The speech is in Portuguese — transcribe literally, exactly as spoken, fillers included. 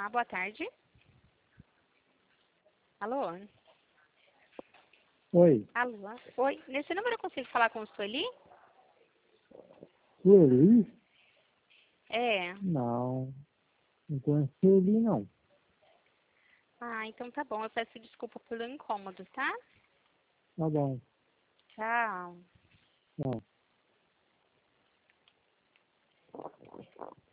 Olá, boa tarde. Alô? Oi, Alô? Oi, nesse número eu consigo falar com o Sueli? Sueli? É. Não, não conheço Sueli, não. Ah, então tá bom. Eu peço desculpa pelo incômodo, tá? Tá bom, Tchau. não.